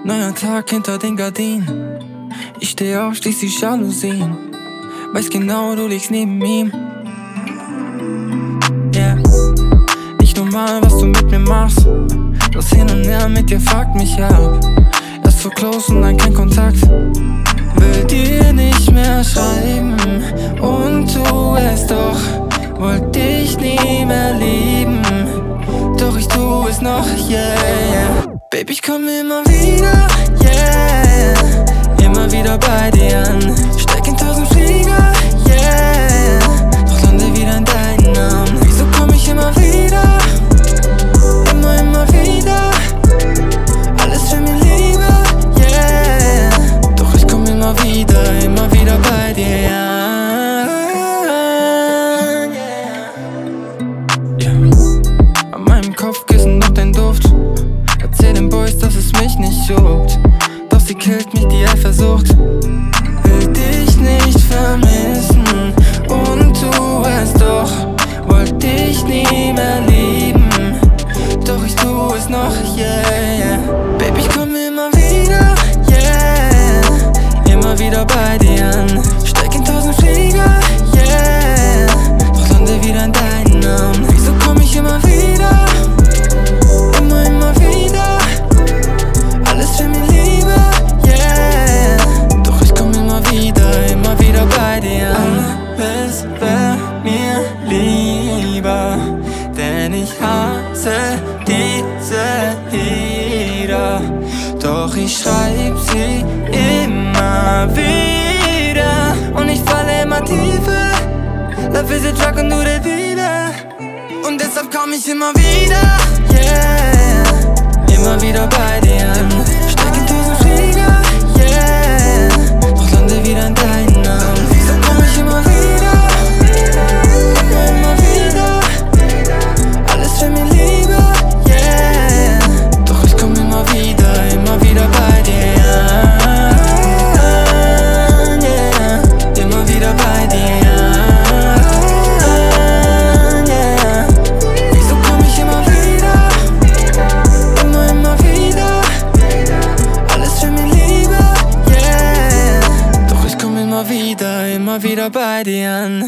Neuer Tag hinter den Gardinen. Ich steh auf, schließ die Jalousien. Weiß genau, du liegst neben ihm. Yeah. Nicht normal, was du mit mir machst. Das Hin und Her mit dir fuckt mich ab. Erst so close und dann kein Kontakt. Will dir nicht mehr schreiben und tu es doch. Wollt dich nie mehr lieben, doch ich tu es noch, yeah. Baby, ich komm immer wieder, yeah. Immer wieder bei dir an. Steig in 1000 Flieger, yeah. Doch lande wieder in deinen Armen. Wieso komm ich immer wieder? Immer wieder. Alles für mir Liebe, yeah. Doch ich komm immer wieder bei dir, yeah. An meinem Kopfkissen noch dein Duft. Erzähl den Boys, dass es mich nicht juckt. Doch sie killt mich, die Eifersucht. Will dich nicht vermissen und tu es doch. Wollt dich nie mehr lieben, doch ich tu es noch, yeah. Baby, ich komm immer wieder, yeah. Immer wieder bei dir an. Steig in 1000 Flieger, yeah. Doch lande wieder in deinen Armen. Wieso komm ich immer wieder? Immer wieder. Alles für mir Liebe, yeah. Doch ich komm immer wieder bei dir an. Alles wär mir lieber, denn ich hasse diese Lieder. Doch ich schreib sie immer wieder und ich falle immer tiefer. Love is a drug und du der Dealer. Und deshalb komm ich immer wieder, yeah. Immer wieder bei dir an. Steig in 1000 Flieger, yeah. Doch lande wieder in deinen Armen. Wieso komm ich immer wieder? Immer wieder. Alles für mir Liebe, yeah. Doch ich komm immer wieder bei dir, yeah. Immer wieder bei dir, yeah. Wieso komm ich immer wieder? Immer wieder. Alles für mir Liebe, yeah. Doch ich komm immer wieder bei dir an.